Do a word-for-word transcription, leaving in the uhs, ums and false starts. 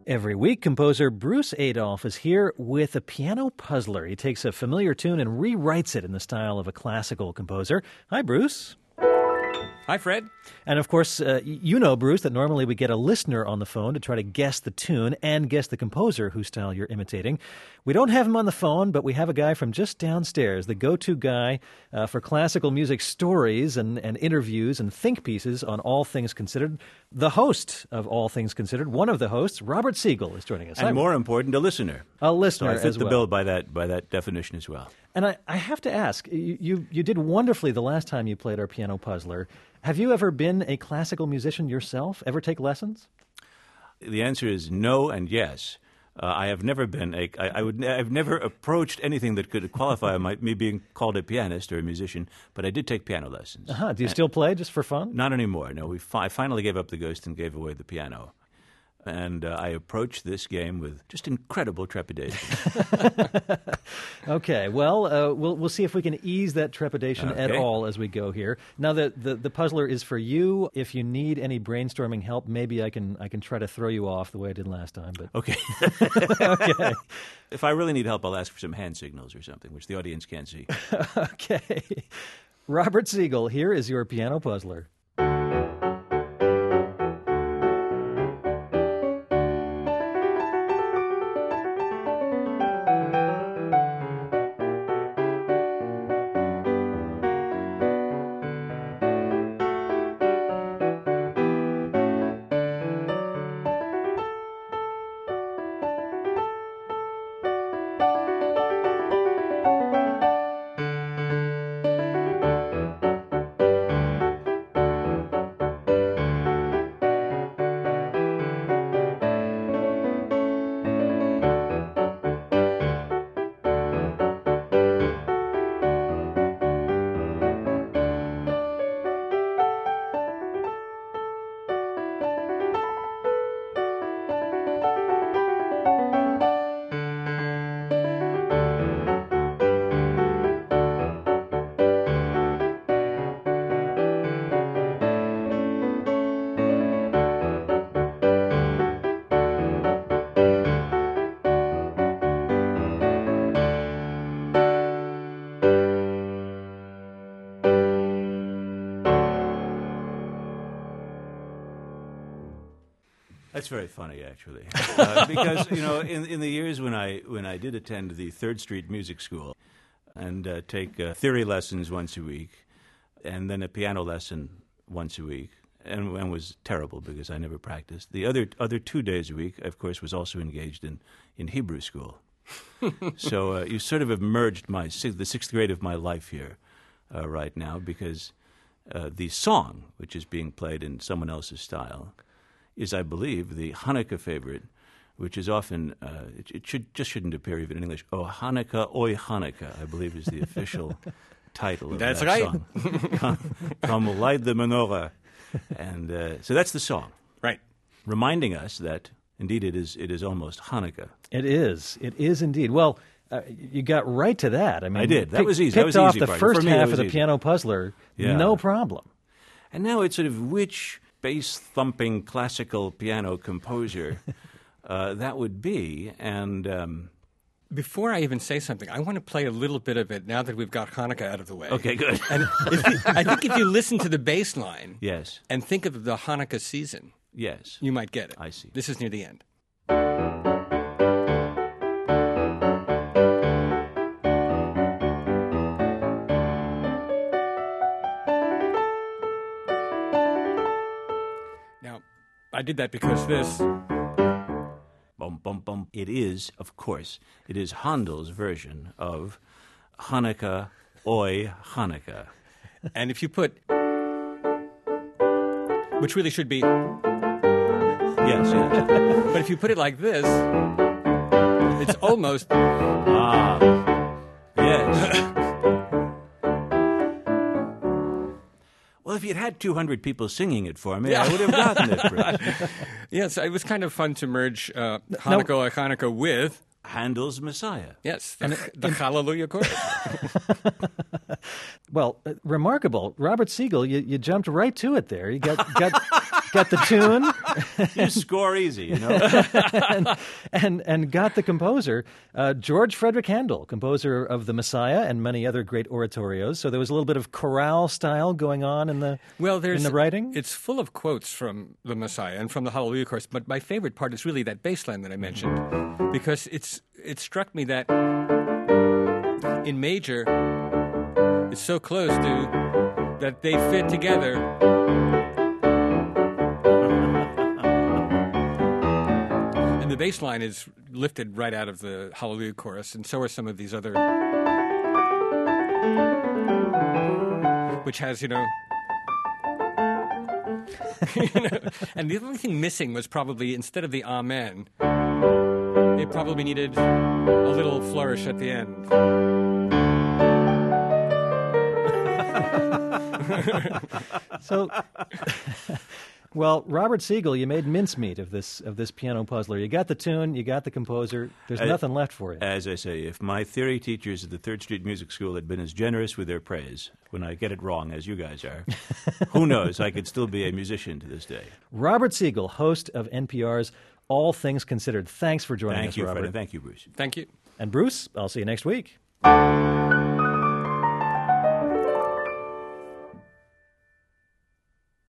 Every week, composer Bruce Adolphe is here with a piano puzzler. He takes a familiar tune and rewrites it in the style of a classical composer. Hi, Bruce. Hi, Fred. And of course, uh, you know, Bruce, that normally we get a listener on the phone to try to guess the tune and guess the composer whose style you're imitating. We don't have him on the phone, but we have a guy from just downstairs, the go-to guy uh, for classical music stories and, and interviews and think pieces on All Things Considered. The host of All Things Considered, one of the hosts, Robert Siegel, is joining us. And Hi, more important, a listener. A listener so I fit as the well. bill by that by that definition as well. And I, I have to ask, you, you you did wonderfully the last time you played our piano puzzler. Have you ever been a classical musician yourself? Ever take lessons? The answer is no and yes. Uh, I have never been a. I, I would. I've never approached anything that could qualify my, me being called a pianist or a musician. But I did take piano lessons. Uh-huh. Do you And still play just for fun? Not anymore. No, we. Fi- I finally gave up the ghost and gave away the piano. And uh, I approached this game with just incredible trepidation. Okay, well, uh, we'll we'll see if we can ease that trepidation at Okay. all as we go here. Now, the, the the puzzler is for you. If you need any brainstorming help, maybe I can I can try to throw you off the way I did last time. But Okay. okay, If I really need help, I'll ask for some hand signals or something, which the audience can't see. okay. Robert Siegel, here is your piano puzzler. That's very funny, actually, uh, because you know, in in the years when I when I did attend the Third Street Music School and uh, take uh, theory lessons once a week, and then a piano lesson once a week, and, and was terrible because I never practiced. The other other two days a week, of course, was also engaged in in Hebrew school. So uh, you sort of have merged my the sixth grade of my life here uh, right now, because uh, the song, which is being played in someone else's style, is, I believe, the Hanukkah favorite, which is often, uh, it, it should just shouldn't appear even in English. Oh, Hanukkah, Oi Hanukkah, I believe is the official title of That's that right. song. Come light the menorah. And uh, so that's the song, Right. reminding us that, indeed, it is it is almost Hanukkah. It is. It is indeed. Well, uh, you got right to that. I mean, I did. That pick- was easy. That Picked was the off easy the part. first For me, that half was of the easy. piano puzzler, Yeah. no problem. And now it's sort of which bass-thumping classical piano composer uh, that would be, and... Um, Before I even say something, I want to play a little bit of it now that we've got Hanukkah out of the way. okay, good. And if you, I think if you listen to the bass line Yes, and think of the Hanukkah season, yes. you might get it. I see. This is near the end. Now, I did that because this. Bum, bum, bum. It is, of course, it is Handel's version of Hanukkah, Oi Hanukkah. And if you put. Which really should be. Yes, yes. But if you put it like this, it's almost. Ah, yes. Well, if you'd had two hundred people singing it for me, I would have gotten it, Bruce. Yes, it was kind of fun to merge uh, Hanukkah or Hanukkah with. Handel's Messiah. Yes, the, the Hallelujah chorus. Well, uh, remarkable. Robert Siegel, you, you jumped right to it there. You got got got the tune. You score easy, you know. and, and and got the composer, uh, George Frederick Handel, composer of The Messiah and many other great oratorios. So there was a little bit of chorale style going on in the well, there's, in the writing. It's full of quotes from The Messiah and from the Hallelujah Chorus. But my favorite part is really that bass line that I mentioned, because it's it struck me that in major, it's so close to that they fit together. And the bass line is lifted right out of the Hallelujah Chorus, and so are some of these other, which has, you know, you know, and the only thing missing was probably, instead of the Amen, they probably needed a little flourish at the end. So, well, Robert Siegel, you made mincemeat of this of this piano puzzler. You got the tune, you got the composer. There's Uh, nothing left for you. As I say, if my theory teachers at the Third Street Music School had been as generous with their praise when I get it wrong as you guys are, who knows, I could still be a musician to this day. Robert Siegel, host of N P R's All Things Considered. Thanks for joining Thank us, you, Robert. Fred, and thank you, Bruce. Thank you. And Bruce, I'll see you next week.